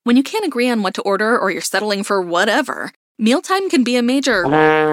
When you can't agree on what to order or you're settling for whatever, mealtime can be a major...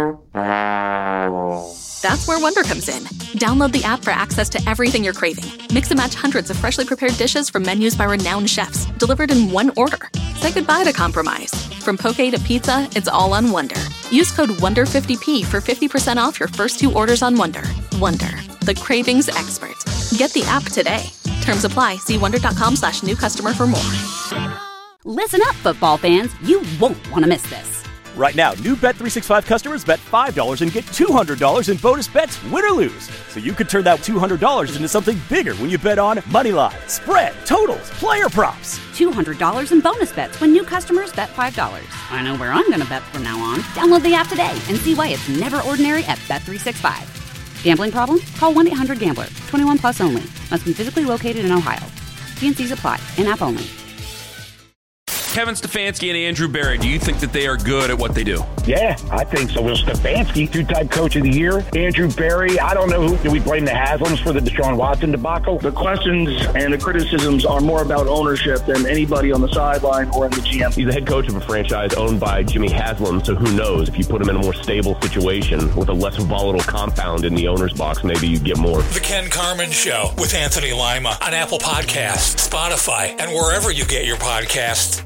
That's where Wonder comes in. Download the app for access to everything you're craving. Mix and match hundreds of freshly prepared dishes from menus by renowned chefs, delivered in one order. Say goodbye to compromise. From poke to pizza, it's all on Wonder. Use code WONDER50P for 50% off your first 2 orders on Wonder. Wonder, the cravings expert. Get the app today. Terms apply. See wonder.com/new customer for more. Listen up, football fans. You won't want to miss this. Right now, new Bet365 customers bet $5 and get $200 in bonus bets, win or lose. So you could turn that $200 into something bigger when you bet on moneyline, spread, totals, player props. $200 in bonus bets when new customers bet $5. I know where I'm going to bet from now on. Download the app today and see why it's never ordinary at Bet365. Gambling problem? Call 1-800-GAMBLER. 21 plus only. Must be physically located in Ohio. T&Cs apply. In-app only. Kevin Stefanski and Andrew Berry, do you think that they are good at what they do? Yeah, I think so. Well, Stefanski, 2-time coach of the year. Andrew Berry, I don't know who. Do we blame the Haslams for the Deshaun Watson debacle? The questions and the criticisms are more about ownership than anybody on the sideline or in the GM. He's the head coach of a franchise owned by Jimmy Haslam, so who knows? If you put him in a more stable situation with a less volatile compound in the owner's box, maybe you get more. The Ken Carman Show with Anthony Lima on Apple Podcasts, Spotify, and wherever you get your podcasts.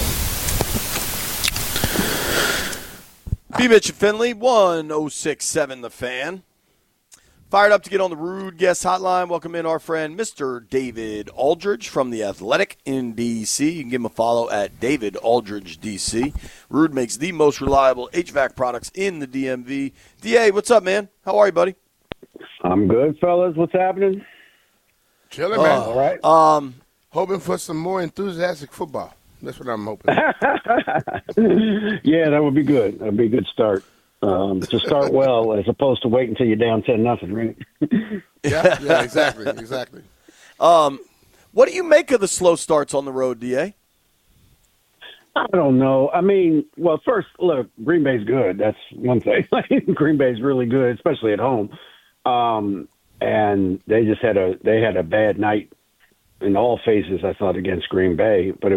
B. Mitch and Finley, 106.7 The Fan. Fired up to get on the Rude Guest Hotline. Welcome in our friend, Mr. David Aldridge from The Athletic in D.C. You can give him a follow at David Aldridge, D.C. Rude makes the most reliable HVAC products in the DMV. D.A., what's up, man? How are you, buddy? I'm good, fellas. What's happening? Chilling, man. All right. Hoping for some more enthusiastic football. That's what I'm hoping. Yeah, that would be good. That would be a good start. To start well, as opposed to wait until you're down 10-0, right? Yeah, exactly. What do you make of the slow starts on the road, D.A.? I don't know. I mean, well, first, look, Green Bay's good. That's one thing. Green Bay's really good, especially at home. And they just had a bad night in all phases, I thought, against Green Bay. But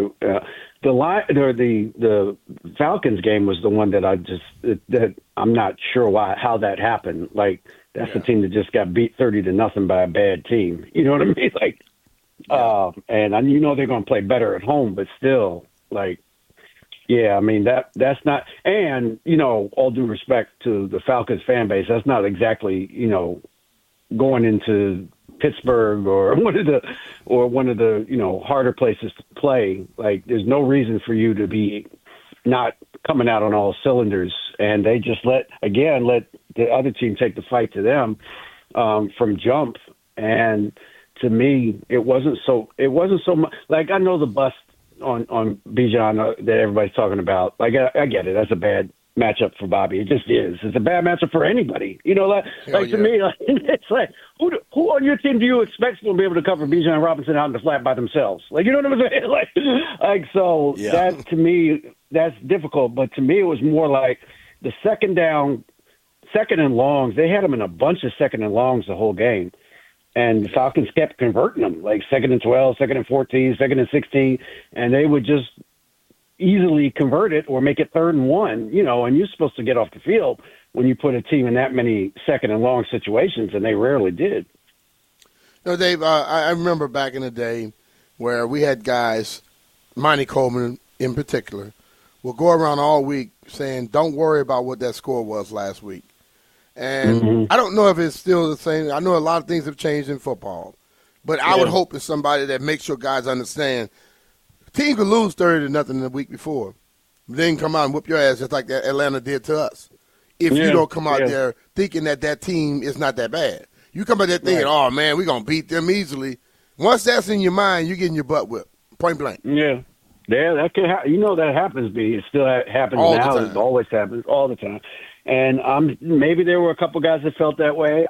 the Falcons game was the one that that I'm not sure how that happened. Like, that's a team that just got beat 30-0 by a bad team. You know what I mean? Like, and they're going to play better at home, but still, like, yeah, I mean, that's not, and, all due respect to the Falcons fan base, that's not exactly, going into Pittsburgh or one of the harder places to play. Like, there's no reason for you to be not coming out on all cylinders, and they just let the other team take the fight to them from jump. And to me, it wasn't so much like, I know the bust on Bijan that everybody's talking about. Like, I get it. That's a bad matchup for Bobby. It just is. It's a bad matchup for anybody. To me, it's like, who on your team do you expect will be able to cover Bijan Robinson out in the flat by themselves? Like, you know what I'm saying? That, to me, that's difficult. But to me, it was more like the second and longs. They had them in a bunch of second and longs the whole game. And the Falcons kept converting them, like 2nd and 12, 2nd and 14, 2nd and 16, and they would just easily convert it or make it 3rd and 1, and you're supposed to get off the field when you put a team in that many second and long situations, and they rarely did. Dave, I remember back in the day where we had guys, Monty Coleman in particular, will go around all week saying, don't worry about what that score was last week. And I don't know if it's still the same. I know a lot of things have changed in football, but I would hope it's somebody that makes sure guys understand team could lose 30-0 the week before, then come out and whoop your ass just like that Atlanta did to us. If you don't come out there thinking that team is not that bad. You come out there thinking, oh, man, we're going to beat them easily. Once that's in your mind, you're getting your butt whipped, point blank. Yeah. Yeah, that could that happens, B. It still happens all now. It always happens all the time. And maybe there were a couple guys that felt that way.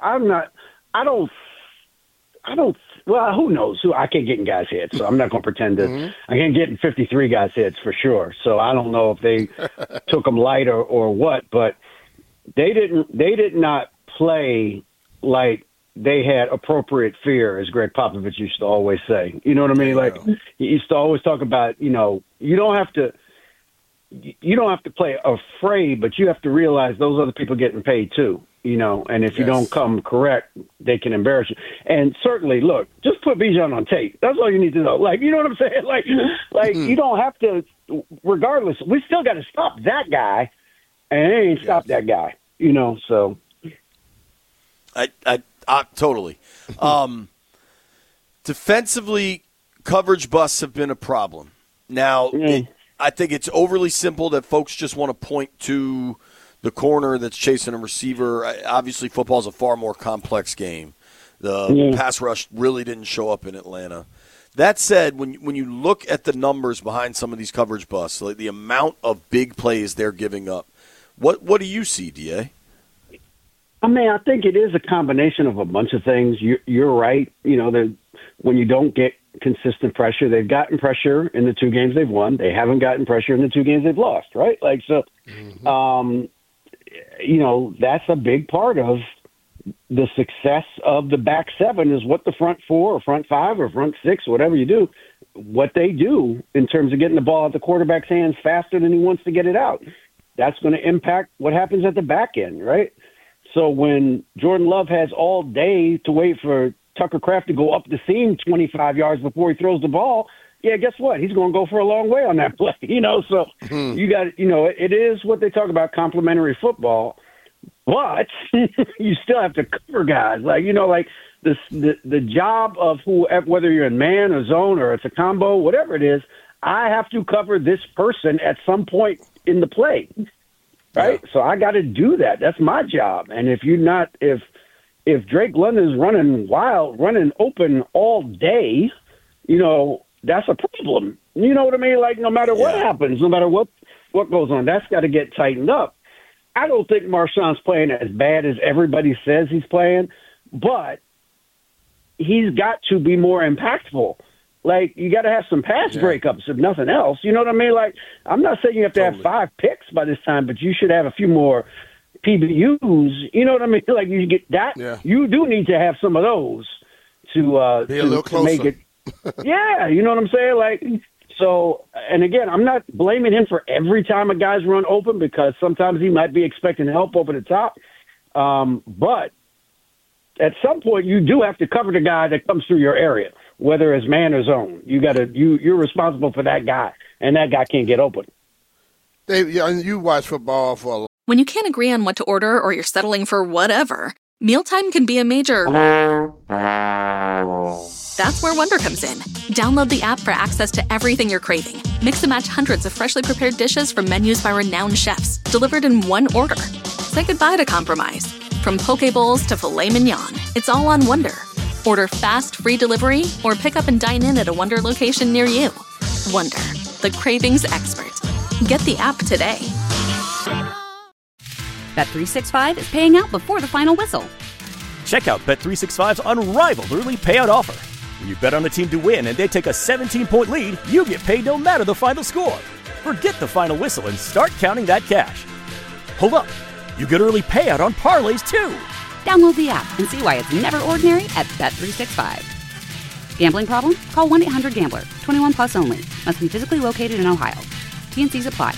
Well, who knows? I can't get in guys' heads, so I'm not going to pretend to. I can't get in 53 guys' heads for sure. So I don't know if they took them light or what, but they did not play like they had appropriate fear, as Greg Popovich used to always say. You know what I mean? Like, he used to always talk about, you don't have to play afraid, but you have to realize those other people getting paid too, and if you don't come correct, they can embarrass you. And certainly, look, just put Bijan on tape. That's all you need to know. Like, you know what I'm saying? Like you don't have to, regardless, we still got to stop that guy, and they ain't stop that guy, so. I totally. Defensively, coverage busts have been a problem. Now, I think it's overly simple that folks just want to point to the corner that's chasing a receiver. Obviously, football is a far more complex game. The pass rush really didn't show up in Atlanta. That said, when you look at the numbers behind some of these coverage busts, like the amount of big plays they're giving up, what do you see, DA? I mean, I think it is a combination of a bunch of things. You're right. When you don't get consistent pressure, they've gotten pressure in the 2 games they've won. They haven't gotten pressure in the 2 games they've lost, right? Like, so, that's a big part of the success of the back 7 is what the front 4 or front 5 or front 6, whatever you do, what they do in terms of getting the ball out the quarterback's hands faster than he wants to get it out. That's going to impact what happens at the back end, right? So when Jordan Love has all day to wait for Tucker Kraft to go up the seam 25 yards before he throws the ball, guess what? He's going to go for a long way on that play, So you got, it is what they talk about, complementary football, but you still have to cover guys. Like, the job of whether you're in man or zone or it's a combo, whatever it is, I have to cover this person at some point in the play. Right? Yeah. So I got to do that. That's my job. And if Drake London's running wild, running open all day, that's a problem. You know what I mean? Like, no matter what happens, no matter what goes on, that's got to get tightened up. I don't think Marshawn's playing as bad as everybody says he's playing, but he's got to be more impactful. Like, you got to have some pass breakups, if nothing else. You know what I mean? Like, I'm not saying you have to have 5 picks by this time, but you should have a few more PBUs. You know what I mean? Like, you get that. Yeah. You do need to have some of those to be a little closer. Make it. Yeah, you know what I'm saying? Like, so, and again, I'm not blaming him for every time a guy's run open because sometimes he might be expecting help over the top. But at some point, you do have to cover the guy that comes through your area, whether it's man or zone. You're responsible for that guy, and that guy can't get open. Dave, you watch football for a long time. When you can't agree on what to order or you're settling for whatever, mealtime can be a major... That's where Wonder comes in. Download the app for access to everything you're craving. Mix and match hundreds of freshly prepared dishes from menus by renowned chefs, delivered in one order. Say goodbye to compromise. From poke bowls to filet mignon, it's all on Wonder. Order fast, free delivery, or pick up and dine in at a Wonder location near you. Wonder, the cravings expert. Get the app today. Bet365 is paying out before the final whistle. Check out Bet365's unrivaled early payout offer. When you bet on a team to win and they take a 17-point lead, you get paid no matter the final score. Forget the final whistle and start counting that cash. Hold up. You get early payout on parlays, too. Download the app and see why it's never ordinary at Bet365. Gambling problem? Call 1-800-GAMBLER. 21 plus only. Must be physically located in Ohio. T&Cs apply.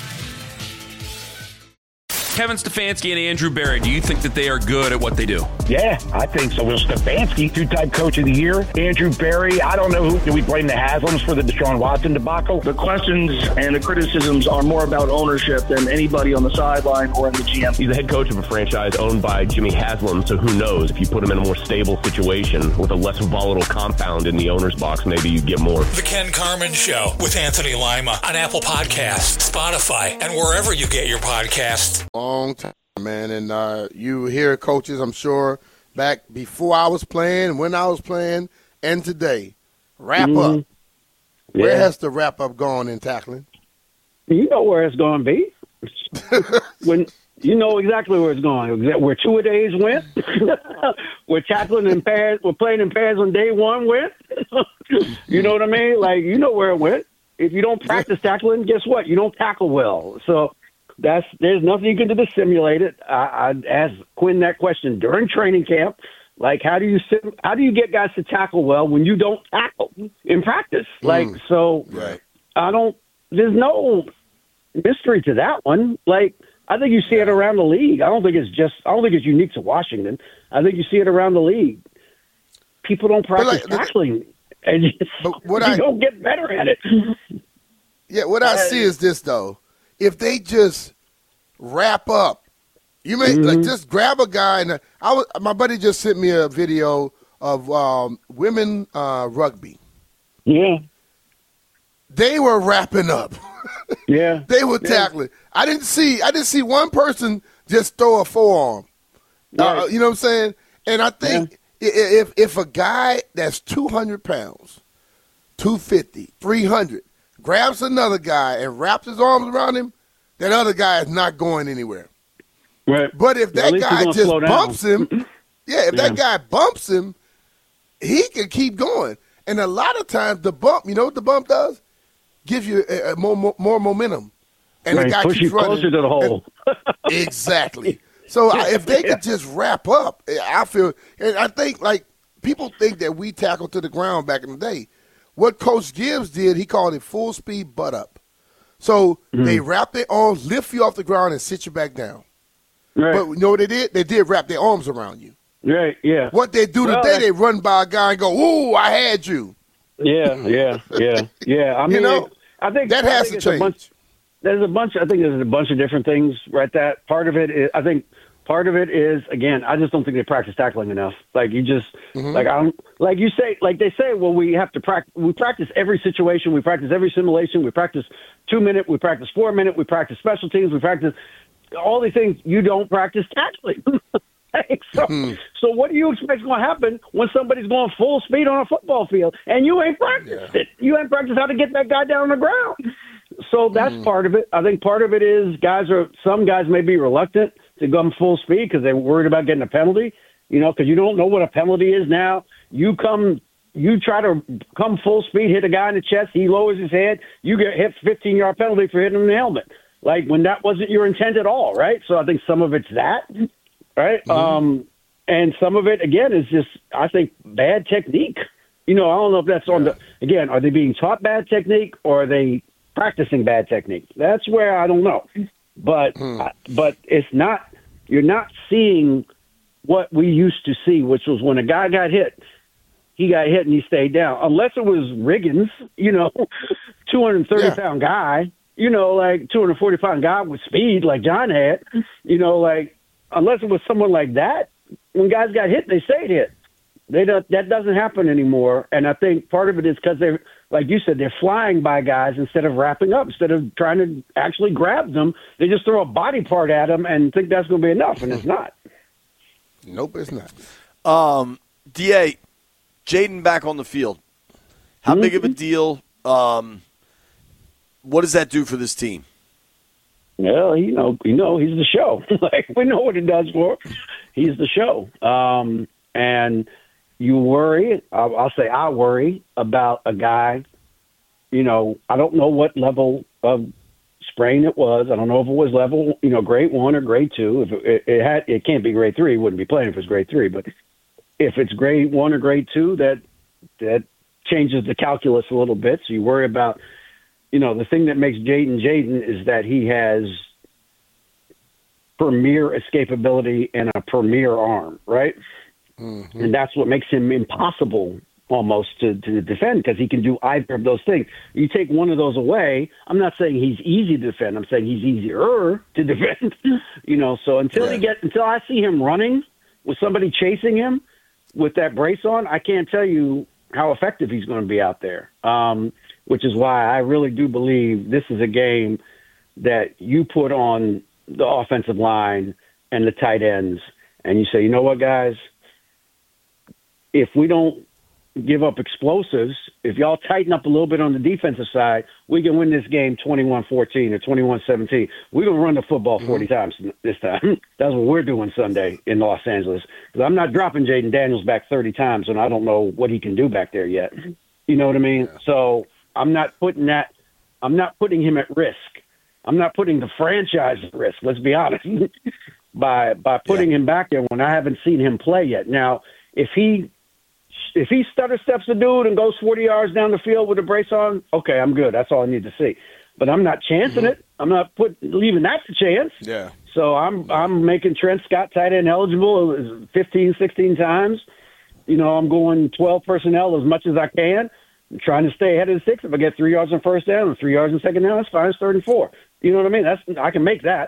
Kevin Stefanski and Andrew Berry, do you think that they are good at what they do? Yeah, I think so. Will Stefanski, 2-time coach of the year. Andrew Berry, I don't know who. Do we blame the Haslams for the Deshaun Watson debacle? The questions and the criticisms are more about ownership than anybody on the sideline or in the GM. He's the head coach of a franchise owned by Jimmy Haslam, so who knows? If you put him in a more stable situation with a less volatile compound in the owner's box, maybe you get more. The Ken Carman Show with Anthony Lima on Apple Podcasts, Spotify, and wherever you get your podcasts. Long time, man, and you hear coaches, I'm sure, back before I was playing, when I was playing, and today, wrap up. Yeah. Where has the wrap up gone in tackling? You know where it's going to be. When you know exactly where it's going. Where two-a-days went, where tackling in pairs, we're playing in pairs on day one went. You know what I mean? Like, you know where it went. If you don't practice tackling, guess what? You don't tackle well. So there's nothing you can do to simulate it. I asked Quinn that question during training camp. Like, how do you get guys to tackle well when you don't tackle in practice? Like, so right. There's no mystery to that one. Like, I think you see it around the league. I don't think it's unique to Washington. I think you see it around the league. People don't practice tackling, and you don't get better at it. Yeah, what I see is this, though. If they just wrap up, you may like just grab a guy. And my buddy just sent me a video of women rugby. Yeah, they were wrapping up. Yeah, they were tackling. I didn't see one person just throw a forearm. Right. You know what I'm saying? And I think if a guy that's 200 pounds, 250, 300, grabs another guy and wraps his arms around him, that other guy is not going anywhere. Right. But if that guy just bumps him, that guy bumps him, he can keep going. And a lot of times the bump, you know what the bump does? Gives you more momentum. And the guy push keeps you running. closer to the hole. Exactly. So if they could just wrap up, I feel, and I think, like, people think that we tackled to the ground back in the day. What Coach Gibbs did, he called it full speed butt up. So they wrap their arms, lift you off the ground, and sit you back down. Right. But you know what they did? They did wrap their arms around you. Right, yeah. What they do today, they run by a guy and go, "Ooh, I had you." Yeah. I mean, I think that has to change. I think there's a bunch of different things, right? That part of it is, I think part of it is, again, I just don't think they practice tackling enough. Like, you just, like you say, like they say, well, we have to practice. We practice every situation. We practice every simulation. We practice 2-minute. We practice 4-minute. We practice special teams. We practice all these things. You don't practice tackling. So what do you expect is going to happen when somebody's going full speed on a football field and you ain't practiced it? You ain't practiced how to get that guy down on the ground. So that's part of it. I think part of it is some guys may be reluctant to go full speed because they're worried about getting a penalty, because you don't know what a penalty is now. You try to come full speed, hit a guy in the chest, he lowers his head, you get hit 15-yard penalty for hitting him in the helmet. Like, when that wasn't your intent at all, right? So I think some of it's that. Right. And some of it, again, is just, I think, bad technique. I don't know if that's again, are they being taught bad technique or are they practicing bad technique? That's where I don't know. But it's not, you're not seeing what we used to see, which was when a guy got hit, he got hit and he stayed down. Unless it was Riggins, 230-pound guy, like 240-pound guy with speed like John had, unless it was someone like that, when guys got hit, they stayed hit. That doesn't happen anymore. And I think part of it is because they're, like you said, they're flying by guys instead of wrapping up. Instead of trying to actually grab them, they just throw a body part at them and think that's going to be enough, and it's not. Nope, it's not. D.A., Jayden back on the field. How big of a deal? What does that do for this team? Well, he's the show. Like, we know what he does for. He's the show. And you worry, I'll say I worry about a guy, I don't know what level of sprain it was. I don't know if it was level, grade 1 or grade 2. If it can't be grade 3, he wouldn't be playing if it's grade 3. But if it's grade 1 or grade 2, that changes the calculus a little bit. So you worry about, the thing that makes Jayden is that he has premier escapability and a premier arm, right? Mm-hmm. And that's what makes him impossible almost to defend, because he can do either of those things. You take one of those away, I'm not saying he's easy to defend. I'm saying he's easier to defend. So until I see him running with somebody chasing him with that brace on, I can't tell you how effective he's going to be out there. Which is why I really do believe this is a game that you put on the offensive line and the tight ends, and you say, you know what, guys, if we don't give up explosives, if y'all tighten up a little bit on the defensive side, we can win this game 21-14 or 21-17. We're going to run the football 40 times this time. That's what we're doing Sunday in Los Angeles. Because I'm not dropping Jayden Daniels back 30 times, and I don't know what he can do back there yet. You know what I mean? Yeah. So I'm not putting him at risk. I'm not putting the franchise at risk, let's be honest, by putting him back there when I haven't seen him play yet. Now, If he stutter steps a dude and goes 40 yards down the field with a brace on, okay, I'm good. That's all I need to see. But I'm not chancing it. I'm not leaving that to chance. Yeah. So I'm making Trent Scott tight end eligible 15, 16 times. I'm going 12 personnel as much as I can. I'm trying to stay ahead of the sticks. If I get 3 yards on first down and 3 yards on second down, that's fine. It's 3rd and 4. You know what I mean? I can make that.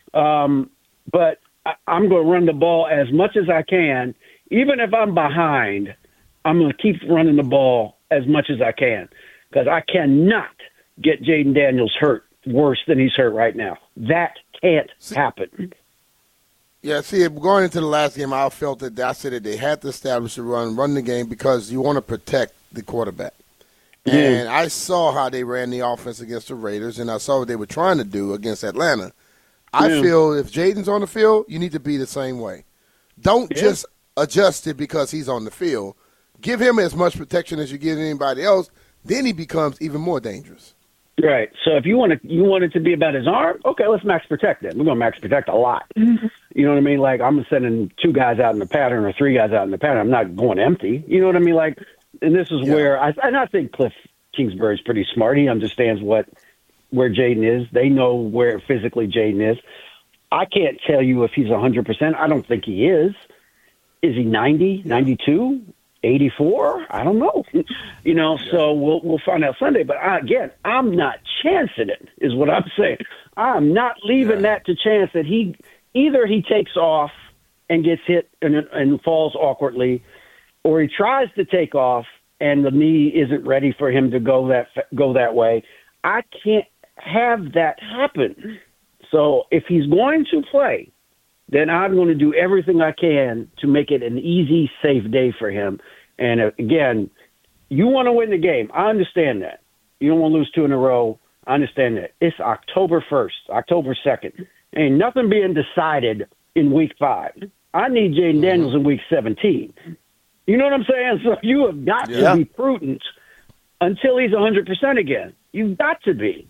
But I'm going to run the ball as much as I can. Even if I'm behind, I'm going to keep running the ball as much as I can because I cannot get Jaden Daniels hurt worse than he's hurt right now. That can't happen. Yeah, see, going into the last game, I felt that I said that they had to establish a run the game because you want to protect the quarterback. And I saw how they ran the offense against the Raiders, and I saw what they were trying to do against Atlanta. I feel if Jaden's on the field, you need to be the same way. Don't just adjust it because he's on the field. Give him as much protection as you give anybody else, then he becomes even more dangerous. Right. So if you want it to be about his arm, okay, let's max protect it. We're going to max protect a lot. You know what I mean? Like I'm sending 2 guys out in the pattern or 3 guys out in the pattern. I'm not going empty. You know what I mean? Like, and this is where I think Cliff Kingsbury's pretty smart. He understands where Jaden is. They know where physically Jaden is. I can't tell you if he's 100%. I don't think he is. Is he 90, 92? 84? I don't know. So we'll find out Sunday. But again, I'm not chancing it, is what I'm saying. I'm not leaving that to chance that he takes off and gets hit and falls awkwardly, or he tries to take off and the knee isn't ready for him to go that way. I can't have that happen. So if he's going to play, then I'm going to do everything I can to make it an easy, safe day for him. And again, you want to win the game. I understand that. You don't want to lose 2 in a row. I understand that. It's October 1st, October 2nd. Ain't nothing being decided in week 5. I need Jaden Daniels in week 17. You know what I'm saying? So you have got to be prudent until he's 100% again. You've got to be.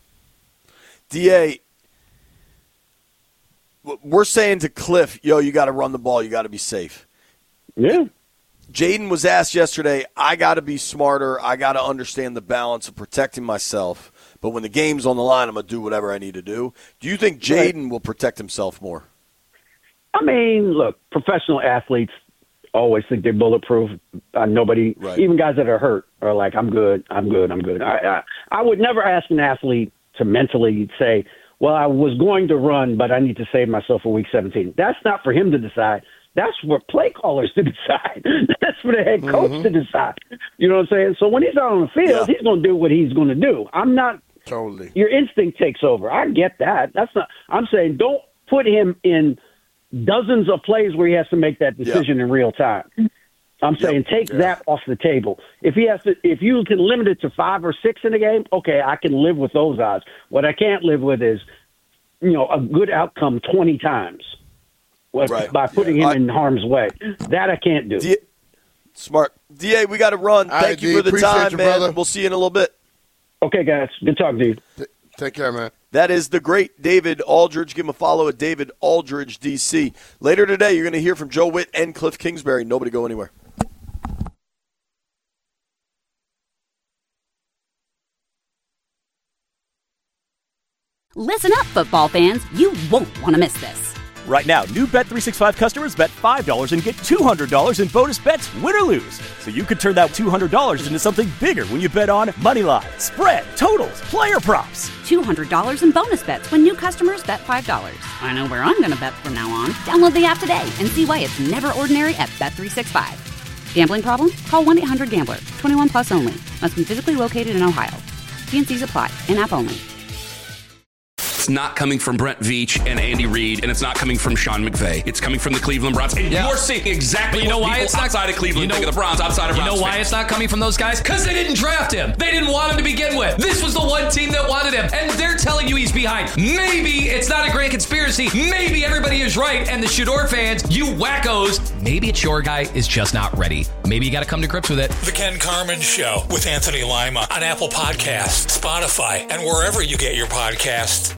DA, we're saying to Cliff, you got to run the ball. You got to be safe. Yeah. Jaden was asked yesterday, I got to be smarter. I got to understand the balance of protecting myself. But when the game's on the line, I'm going to do whatever I need to do. Do you think Jaden will protect himself more? I mean, look, professional athletes always think they're bulletproof. Nobody, even guys that are hurt, are like, I'm good. I would never ask an athlete to mentally say, well, I was going to run, but I need to save myself for week 17. That's not for him to decide. That's for play callers to decide. That's for the head coach to decide. You know what I'm saying? So when he's out on the field, he's going to do what he's going to do. I'm not – Totally. Your instinct takes over. I get that. That's not – I'm saying don't put him in dozens of plays where he has to make that decision in real time. I'm saying take that off the table. If you can limit it to 5 or 6 in a game, okay, I can live with those odds. What I can't live with is, a good outcome 20 times by putting him in harm's way. That I can't do. Smart. DA, we got to run. Thank you for the time, man. Brother. We'll see you in a little bit. Okay, guys. Good talking to you. Take care, man. That is the great David Aldridge. Give him a follow at David Aldridge, DC. Later today, you're going to hear from Joe Witt and Cliff Kingsbury. Nobody go anywhere. Listen up, football fans. You won't want to miss this. Right now, new Bet365 customers bet $5 and get $200 in bonus bets, win or lose. So you could turn that $200 into something bigger when you bet on moneyline, spread, totals, player props. $200 in bonus bets when new customers bet $5. I know where I'm going to bet from now on. Download the app today and see why it's never ordinary at Bet365. Gambling problem? Call 1-800-GAMBLER. 21 plus only. Must be physically located in Ohio. T&Cs apply. In-app only. It's not coming from Brent Veach and Andy Reid, and it's not coming from Sean McVay. It's coming from the Cleveland Browns. And you're seeing exactly what people outside of Cleveland think of the Browns, outside of Browns You know why fans. it's not coming from those guys? Because they didn't draft him. They didn't want him to begin with. This was the one team that wanted him, and they're telling you he's behind. Maybe it's not a grand conspiracy. Maybe everybody is right, and the Shador fans, you wackos, maybe it's your guy is just not ready. Maybe you got to come to grips with it. The Ken Carman Show with Anthony Lima on Apple Podcasts, Spotify, and wherever you get your podcasts.